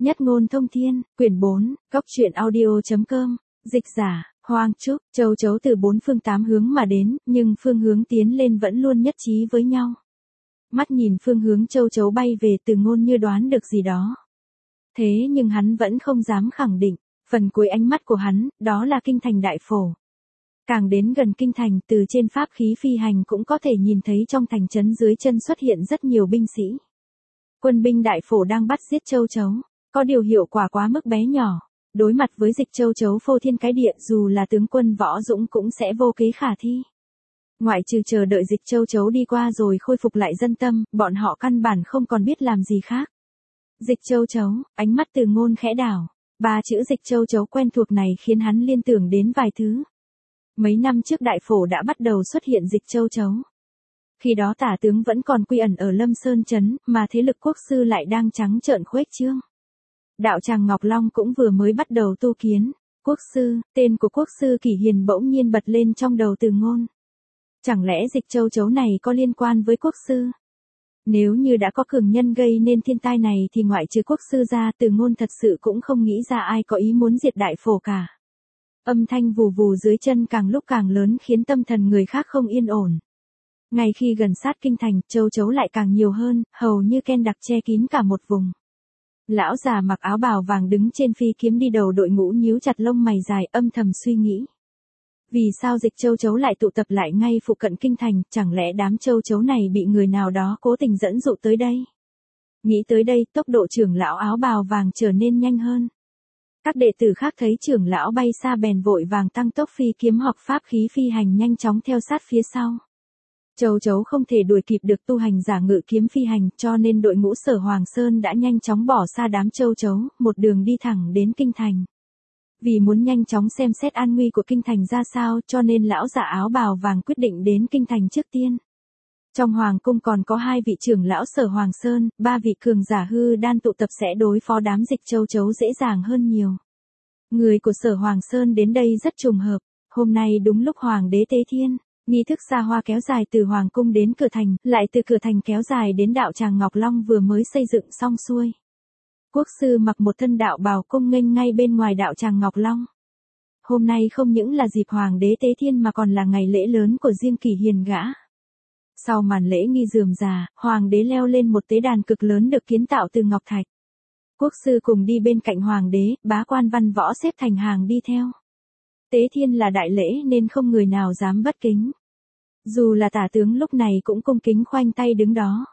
Nhất ngôn thông thiên, quyển 4, góc truyện audio.com, dịch giả, Hoang Trúc, châu chấu từ bốn phương tám hướng mà đến, nhưng phương hướng tiến lên vẫn luôn nhất trí với nhau. Mắt nhìn phương hướng châu chấu bay về, Từ Ngôn như đoán được gì đó. Thế nhưng hắn vẫn không dám khẳng định, phần cuối ánh mắt của hắn, đó là kinh thành đại phổ. Càng đến gần kinh thành, từ trên pháp khí phi hành cũng có thể nhìn thấy trong thành trấn dưới chân xuất hiện rất nhiều binh sĩ. Quân binh đại phổ đang bắt giết châu chấu, có điều hiệu quả quá mức bé nhỏ. Đối mặt với dịch châu chấu phô thiên cái địa, dù là tướng quân võ dũng cũng sẽ vô kế khả thi. Ngoại trừ chờ đợi dịch châu chấu đi qua rồi khôi phục lại dân tâm, bọn họ căn bản không còn biết làm gì khác. Dịch châu chấu, ánh mắt Từ Ngôn khẽ đảo. Ba chữ dịch châu chấu quen thuộc này khiến hắn liên tưởng đến vài thứ. Mấy năm trước đại phổ đã bắt đầu xuất hiện dịch châu chấu. Khi đó tả tướng vẫn còn quy ẩn ở Lâm Sơn Trấn, mà thế lực quốc sư lại đang trắng trợn khuếch trương. Đạo tràng Ngọc Long cũng vừa mới bắt đầu tu kiến. Quốc sư, tên của quốc sư Kỷ Hiền bỗng nhiên bật lên trong đầu Từ Ngôn. Chẳng lẽ dịch châu chấu này có liên quan với quốc sư? Nếu như đã có cường nhân gây nên thiên tai này thì ngoại trừ quốc sư ra, Từ Ngôn thật sự cũng không nghĩ ra ai có ý muốn diệt đại phổ cả. Âm thanh vù vù dưới chân càng lúc càng lớn khiến tâm thần người khác không yên ổn. Ngay khi gần sát kinh thành, châu chấu lại càng nhiều hơn, hầu như ken đặc che kín cả một vùng. Lão già mặc áo bào vàng đứng trên phi kiếm đi đầu đội ngũ nhíu chặt lông mày dài, âm thầm suy nghĩ. Vì sao dịch châu chấu lại tụ tập lại ngay phụ cận kinh thành, chẳng lẽ đám châu chấu này bị người nào đó cố tình dẫn dụ tới đây? Nghĩ tới đây, tốc độ trưởng lão áo bào vàng trở nên nhanh hơn. Các đệ tử khác thấy trưởng lão bay xa bèn vội vàng tăng tốc phi kiếm hoặc pháp khí phi hành nhanh chóng theo sát phía sau. Châu chấu không thể đuổi kịp được tu hành giả ngự kiếm phi hành, cho nên đội ngũ Sở Hoàng Sơn đã nhanh chóng bỏ xa đám châu chấu, một đường đi thẳng đến kinh thành. Vì muốn nhanh chóng xem xét an nguy của kinh thành ra sao, cho nên lão giả áo bào vàng quyết định đến kinh thành trước tiên. Trong hoàng cung còn có 2 vị trưởng lão Sở Hoàng Sơn, 3 vị cường giả hư đan tụ tập sẽ đối phó đám dịch châu chấu dễ dàng hơn nhiều. Người của Sở Hoàng Sơn đến đây rất trùng hợp, hôm nay đúng lúc hoàng đế tế thiên. Nghi thức xa hoa kéo dài từ hoàng cung đến cửa thành, lại từ cửa thành kéo dài đến đạo tràng Ngọc Long vừa mới xây dựng xong xuôi. Quốc sư mặc một thân đạo bào cung nghênh ngay bên ngoài đạo tràng Ngọc Long. Hôm nay không những là dịp hoàng đế tế thiên mà còn là ngày lễ lớn của riêng Kỷ Hiền gã. Sau màn lễ nghi rườm rà, hoàng đế leo lên một tế đàn cực lớn được kiến tạo từ ngọc thạch. Quốc sư cùng đi bên cạnh hoàng đế, bá quan văn võ xếp thành hàng đi theo. Tế thiên là đại lễ nên không người nào dám bất kính. Dù là tả tướng lúc này cũng cung kính khoanh tay đứng đó.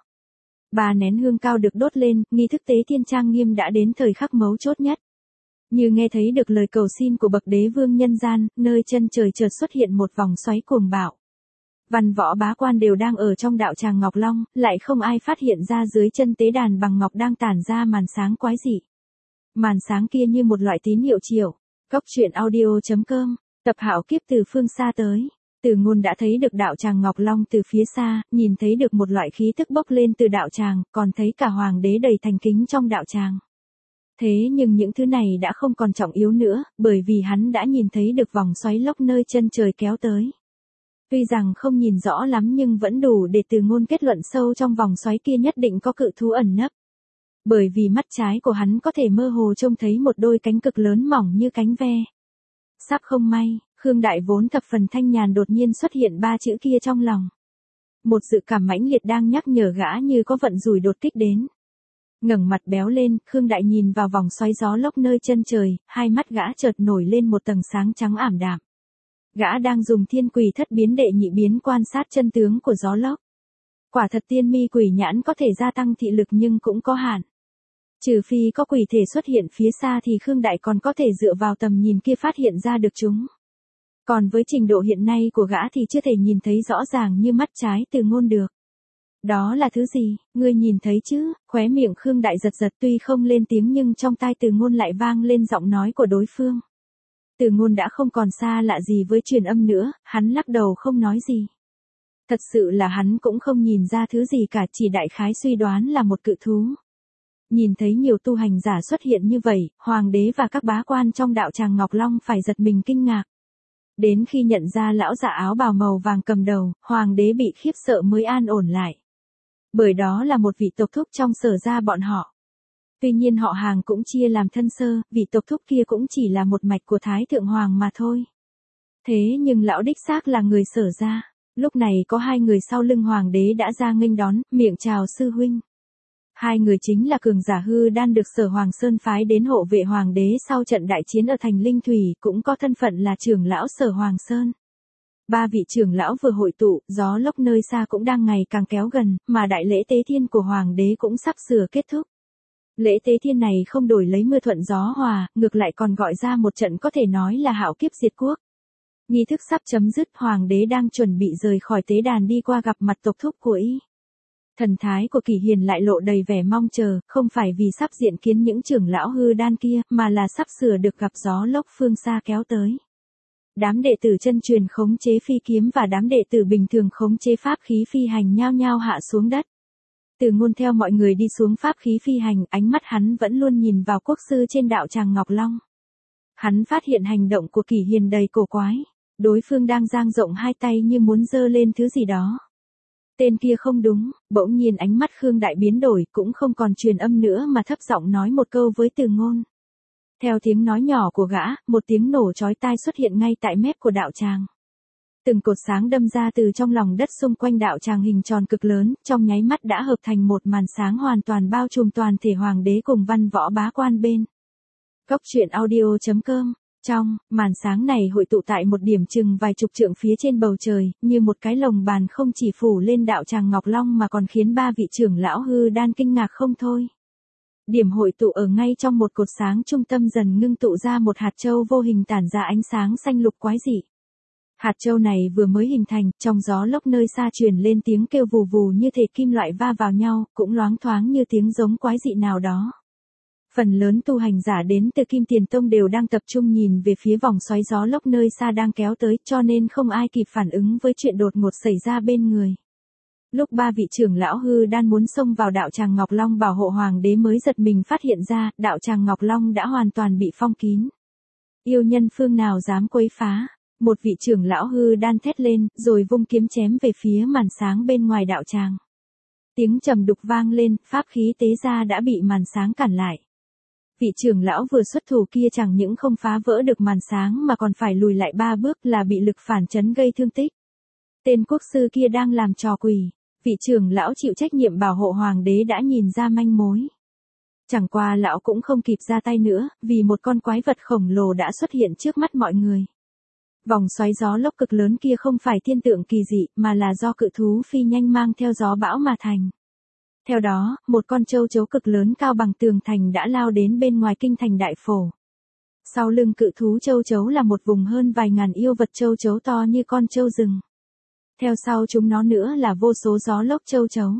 3 nén hương cao được đốt lên, nghi thức tế thiên trang nghiêm đã đến thời khắc mấu chốt nhất. Như nghe thấy được lời cầu xin của bậc đế vương nhân gian, nơi chân trời chợt xuất hiện một vòng xoáy cuồng bạo. Văn võ bá quan đều đang ở trong đạo tràng Ngọc Long, lại không ai phát hiện ra dưới chân tế đàn bằng ngọc đang tản ra màn sáng quái dị. Màn sáng kia như một loại tín hiệu triệu. Góc truyện audio.com, tập Hạo Kiếp từ phương xa tới. Từ Ngôn đã thấy được đạo tràng Ngọc Long từ phía xa, nhìn thấy được một loại khí tức bốc lên từ đạo tràng, còn thấy cả hoàng đế đầy thành kính trong đạo tràng. Thế nhưng những thứ này đã không còn trọng yếu nữa, bởi vì hắn đã nhìn thấy được vòng xoáy lốc nơi chân trời kéo tới. Tuy rằng không nhìn rõ lắm nhưng vẫn đủ để Từ Ngôn kết luận sâu trong vòng xoáy kia nhất định có cự thú ẩn nấp. Bởi vì mắt trái của hắn có thể mơ hồ trông thấy một đôi cánh cực lớn mỏng như cánh ve. Sắp không may, Khương Đại vốn thập phần thanh nhàn đột nhiên xuất hiện 3 chữ kia trong lòng. Một dự cảm mãnh liệt đang nhắc nhở gã như có vận rủi đột kích đến. Ngẩng mặt béo lên, Khương Đại nhìn vào vòng xoáy gió lốc nơi chân trời, hai mắt gã chợt nổi lên một tầng sáng trắng ảm đạm. Gã đang dùng thiên quỷ thất biến đệ nhị biến quan sát chân tướng của gió lốc. Quả thật tiên mi quỷ nhãn có thể gia tăng thị lực nhưng cũng có hạn. Trừ phi có quỷ thể xuất hiện phía xa thì Khương Đại còn có thể dựa vào tầm nhìn kia phát hiện ra được chúng. Còn với trình độ hiện nay của gã thì chưa thể nhìn thấy rõ ràng như mắt trái Từ Ngôn được. Đó là thứ gì, ngươi nhìn thấy chứ? Khóe miệng Khương Đại giật giật, tuy không lên tiếng nhưng trong tai Từ Ngôn lại vang lên giọng nói của đối phương. Từ Ngôn đã không còn xa lạ gì với truyền âm nữa, hắn lắc đầu không nói gì. Thật sự là hắn cũng không nhìn ra thứ gì cả, chỉ đại khái suy đoán là một cự thú. Nhìn thấy nhiều tu hành giả xuất hiện như vậy, hoàng đế và các bá quan trong đạo tràng Ngọc Long phải giật mình kinh ngạc. Đến khi nhận ra lão giả áo bào màu vàng cầm đầu, hoàng đế bị khiếp sợ mới an ổn lại. Bởi đó là một vị tộc thúc trong Sở gia bọn họ. Tuy nhiên họ hàng cũng chia làm thân sơ, vị tộc thúc kia cũng chỉ là một mạch của Thái Thượng Hoàng mà thôi. Thế nhưng lão đích xác là người Sở gia. Lúc này có hai người sau lưng hoàng đế đã ra nghênh đón, miệng chào sư huynh. Hai người chính là cường giả hư đan được Sở Hoàng Sơn phái đến hộ vệ hoàng đế sau trận đại chiến ở thành Linh Thủy, cũng có thân phận là trưởng lão Sở Hoàng Sơn. Ba vị trưởng lão vừa hội tụ, gió lốc nơi xa cũng đang ngày càng kéo gần, mà đại lễ tế thiên của hoàng đế cũng sắp sửa kết thúc. Lễ tế thiên này không đổi lấy mưa thuận gió hòa, ngược lại còn gọi ra một trận có thể nói là hạo kiếp diệt quốc. Nghi thức sắp chấm dứt, hoàng đế đang chuẩn bị rời khỏi tế đàn đi qua gặp mặt tộc thúc của y. Thần thái của Kỷ Hiền lại lộ đầy vẻ mong chờ, không phải vì sắp diện kiến những trưởng lão hư đan kia, mà là sắp sửa được gặp gió lốc phương xa kéo tới. Đám đệ tử chân truyền khống chế phi kiếm và đám đệ tử bình thường khống chế pháp khí phi hành nhao nhao hạ xuống đất. Từ Ngôn theo mọi người đi xuống pháp khí phi hành, ánh mắt hắn vẫn luôn nhìn vào quốc sư trên đạo tràng Ngọc Long. Hắn phát hiện hành động của Kỷ Hiền đầy cổ quái. Đối phương đang dang rộng hai tay như muốn giơ lên thứ gì đó. Tên kia không đúng, bỗng nhiên ánh mắt Khương Đại biến đổi, cũng không còn truyền âm nữa mà thấp giọng nói một câu với Từ Ngôn. Theo tiếng nói nhỏ của gã, một tiếng nổ chói tai xuất hiện ngay tại mép của đạo tràng. Từng cột sáng đâm ra từ trong lòng đất xung quanh đạo tràng hình tròn cực lớn, trong nháy mắt đã hợp thành một màn sáng hoàn toàn bao trùm toàn thể hoàng đế cùng văn võ bá quan bên. Góc truyện audio.com. Trong màn sáng này hội tụ tại một điểm chừng vài chục trượng phía trên bầu trời, như một cái lồng bàn không chỉ phủ lên đạo tràng Ngọc Long mà còn khiến ba vị trưởng lão hư đan kinh ngạc không thôi. Điểm hội tụ ở ngay trong một cột sáng trung tâm dần ngưng tụ ra một hạt châu vô hình tản ra ánh sáng xanh lục quái dị. Hạt châu này vừa mới hình thành, trong gió lốc nơi xa truyền lên tiếng kêu vù vù như thể kim loại va vào nhau, cũng loáng thoáng như tiếng giống quái dị nào đó. Phần lớn tu hành giả đến từ Kim Tiền Tông đều đang tập trung nhìn về phía vòng xoáy gió lốc nơi xa đang kéo tới, cho nên không ai kịp phản ứng với chuyện đột ngột xảy ra bên người. Lúc ba vị trưởng lão hư đan muốn xông vào đạo tràng Ngọc Long bảo hộ hoàng đế mới giật mình phát hiện ra, đạo tràng Ngọc Long đã hoàn toàn bị phong kín. Yêu nhân phương nào dám quấy phá? Một vị trưởng lão hư đan thét lên, rồi vung kiếm chém về phía màn sáng bên ngoài đạo tràng. Tiếng trầm đục vang lên, pháp khí tế ra đã bị màn sáng cản lại. Vị trưởng lão vừa xuất thủ kia chẳng những không phá vỡ được màn sáng mà còn phải lùi lại 3 bước là bị lực phản chấn gây thương tích. Tên quốc sư kia đang làm trò quỷ. Vị trưởng lão chịu trách nhiệm bảo hộ hoàng đế đã nhìn ra manh mối. Chẳng qua lão cũng không kịp ra tay nữa, vì một con quái vật khổng lồ đã xuất hiện trước mắt mọi người. Vòng xoáy gió lốc cực lớn kia không phải thiên tượng kỳ dị, mà là do cự thú phi nhanh mang theo gió bão mà thành. Theo đó, một con châu chấu cực lớn cao bằng tường thành đã lao đến bên ngoài kinh thành Đại Phổ. Sau lưng cự thú châu chấu là một vùng hơn vài ngàn yêu vật châu chấu to như con trâu rừng. Theo sau chúng nó nữa là vô số gió lốc châu chấu.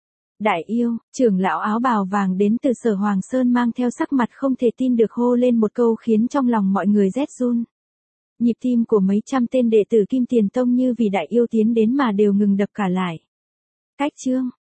Đại yêu, trưởng lão áo bào vàng đến từ Sở Hoàng Sơn mang theo sắc mặt không thể tin được hô lên một câu khiến trong lòng mọi người rét run. Nhịp tim của mấy trăm tên đệ tử Kim Tiền Tông như vì đại yêu tiến đến mà đều ngừng đập cả lại. Cách chương